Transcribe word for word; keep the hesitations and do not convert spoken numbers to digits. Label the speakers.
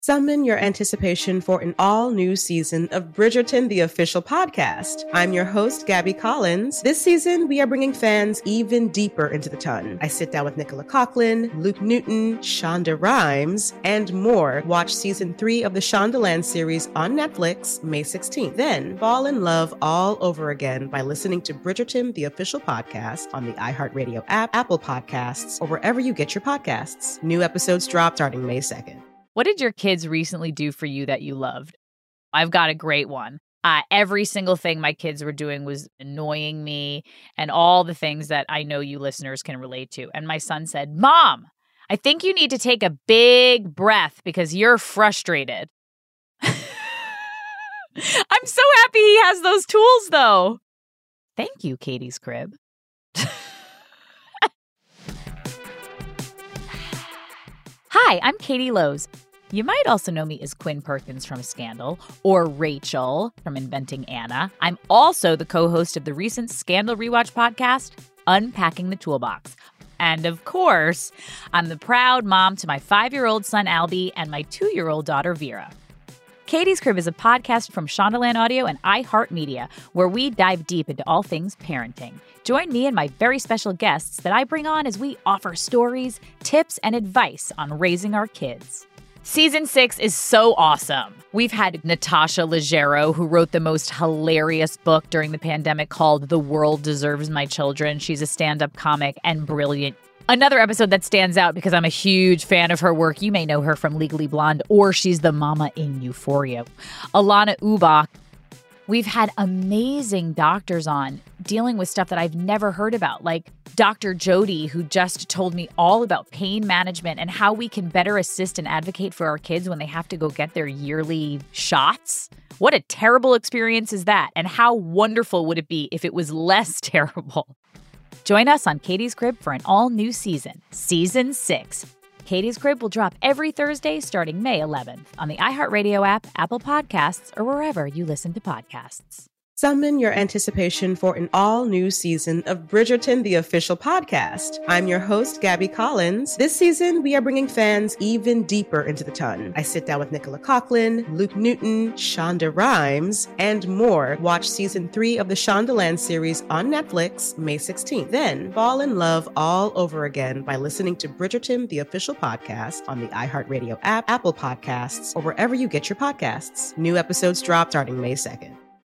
Speaker 1: Summon your anticipation for an all-new season of Bridgerton, the official podcast. I'm your host, Gabby Collins. This season, we are bringing fans even deeper into the ton. I sit down with Nicola Coughlan, Luke Newton, Shonda Rhimes, and more. Watch season three of the Shondaland series on Netflix, May sixteenth. Then, fall in love all over again by listening to Bridgerton, the official podcast on the iHeartRadio app, Apple Podcasts, or wherever you get your podcasts. New episodes drop starting May second.
Speaker 2: What did your kids recently do for you that you loved? I've got a great one. Uh, every single thing my kids were doing was annoying me and all the things that I know you listeners can relate to. And my son said, "Mom, I think you need to take a big breath because you're frustrated." I'm so happy he has those tools, though. Thank you, Katie's Crib. Hi, I'm Katie Lowes. You might also know me as Quinn Perkins from Scandal or Rachel from Inventing Anna. I'm also the co-host of the recent Scandal Rewatch podcast, Unpacking the Toolbox. And of course, I'm the proud mom to my five-year-old son, Albie, and my two-year-old daughter, Vera. Katie's Crib is a podcast from Shondaland Audio and iHeartMedia, where we dive deep into all things parenting. Join me and my very special guests that I bring on as we offer stories, tips, and advice on raising our kids. Season six is so awesome. We've had Natasha Leggero, who wrote the most hilarious book during the pandemic called The World Deserves My Children. She's a stand-up comic and brilliant. Another episode that stands out because I'm a huge fan of her work. You may know her from Legally Blonde, or she's the mama in Euphoria. Alana Ubach. We've had amazing doctors on dealing with stuff that I've never heard about, like Doctor Jody, who just told me all about pain management and how we can better assist and advocate for our kids when they have to go get their yearly shots. What a terrible experience is that? And how wonderful would it be if it was less terrible? Join us on Katie's Crib for an all-new season, Season six. Katie's Crib will drop every Thursday starting May eleventh on the iHeartRadio app, Apple Podcasts, or wherever you listen to podcasts.
Speaker 1: Summon your anticipation for an all-new season of Bridgerton, the official podcast. I'm your host, Gabby Collins. This season, we are bringing fans even deeper into the ton. I sit down with Nicola Coughlan, Luke Newton, Shonda Rhimes, and more. Watch season three of the Shondaland series on Netflix, May sixteenth. Then, fall in love all over again by listening to Bridgerton, the official podcast on the iHeartRadio app, Apple Podcasts, or wherever you get your podcasts. New episodes drop starting May second.